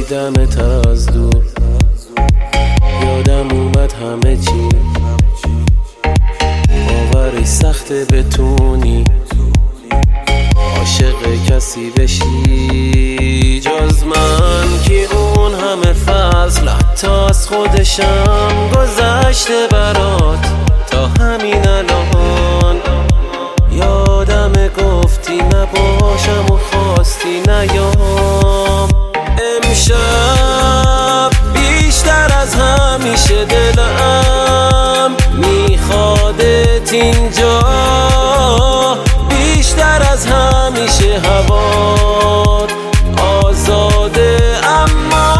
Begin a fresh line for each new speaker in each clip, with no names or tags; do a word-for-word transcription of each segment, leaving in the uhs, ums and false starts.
دیدمت از دور، یادم اومد همه چی. باورش سخته بتونی عاشق کسی بشی جز من، که اون همه فضل حتی از خودشم گذشته برات. تا همین الان یادم گفتی نباشم و خواستی نیام. امشب بیشتر از همیشه دلم میخوادت اینجا، بیشتر از همیشه هوات آزاده، اما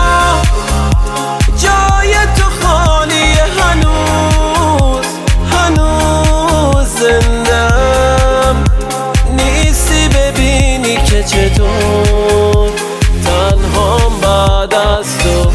جای تو خالیه. هنوز هنوز زندم نیستی ببینی که چطور تنهام بعد از تو.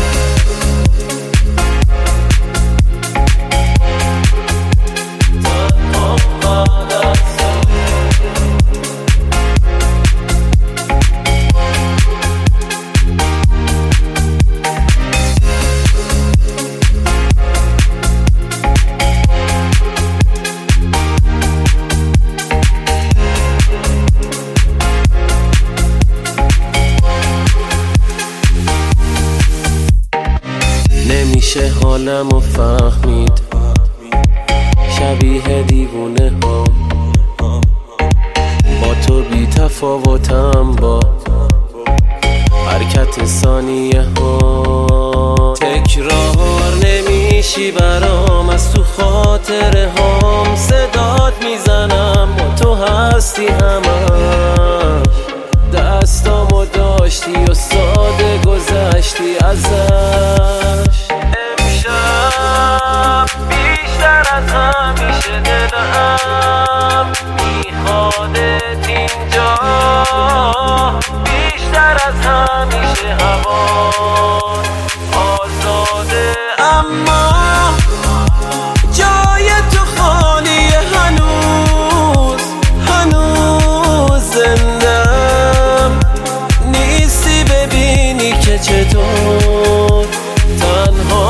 نمیشه حالمو فهمید، شبیه دیوونه ها با تو بی تفاوتم، با حرکت ثانیه ها. تکرار نمیشی برام، از تو خاطره هام صدات میزنم با تو هستی همش. دستامو داشتی و ساده گذشتی ازش. بیشتر از همیشه دلم میخوادت اینجا، بیشتر از همیشه هوات آزاده، اما جای تو خالیه. هنوز هنوز زندم نیستی ببینی که چطور تنها